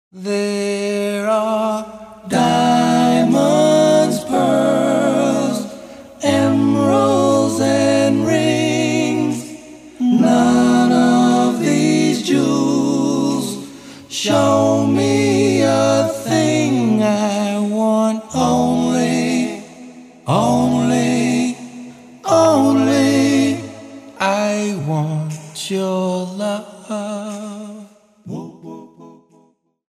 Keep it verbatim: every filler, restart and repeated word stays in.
There are diamonds, pearls, emeralds, and rings. None of these jewels show me a thing. I want only, only, only. I want your love.